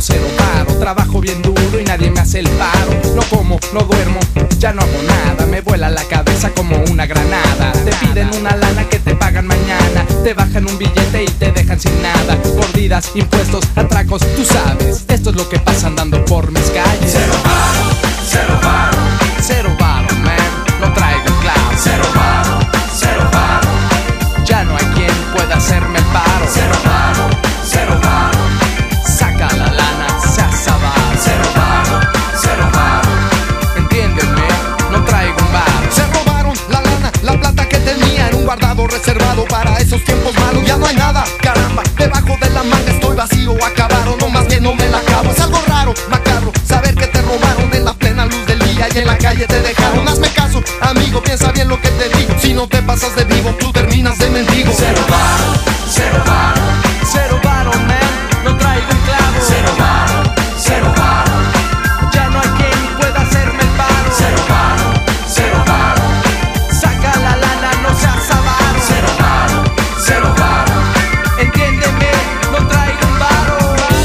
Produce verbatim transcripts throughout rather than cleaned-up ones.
cero varo. Trabajo bien duro y nadie me hace el paro. No como, no duermo, ya no hago nada. Me vuela la cabeza como una granada. Te piden una lana que te pagan mañana. Te bajan un billete y te dejan sin nada. Mordidas, impuestos, atracos, tú sabes. Esto es lo que pasa andando por mis calles. Cero varo, cero varo, cero varo, man, no traigo el clavo. Cero varo, cero varo, ya no hay quien pueda hacerme el paro. Cero varo, cero varo, saca la lana, se asabar. Cero varo, cero varo, entiéndeme, no traigo un bar. Se robaron la lana, la plata que tenía en un guardado reservado para esos tiempos malos. Ya no hay nada, caramba, debajo de la manga estoy vacío, acabaron, no más bien no me la acabo. Es algo raro, macabro, saber que te robaron en la plena luz del día y en la calle te dejaron. Hazme caso, amigo, piensa bien lo que te digo. Si no te pasas de vivo, tú terminas de mendigo. Cero varo, cero varo, cero varo, man, no traigo un clavo. Cero varo, cero varo, ya no hay quien pueda hacerme el paro. Cero varo, cero varo, saca la lana, no seas avaro. Cero varo, cero varo, entiéndeme, no traigo un varo.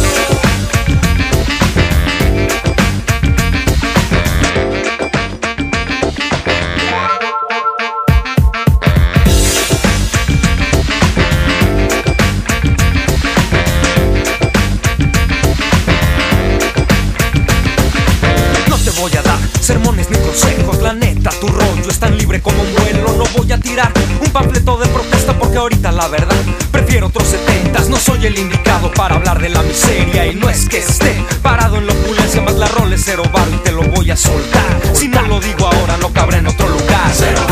Voy a dar sermones ni consejos, la neta, tu rollo es tan libre como un vuelo. No voy a tirar un panfleto de protesta porque ahorita la verdad prefiero otros setentas. No soy el indicado para hablar de la miseria y no es que esté parado en la opulencia, más la rol es cero varo y te lo voy a soltar. Si no lo digo ahora no cabrá en otro lugar. Cero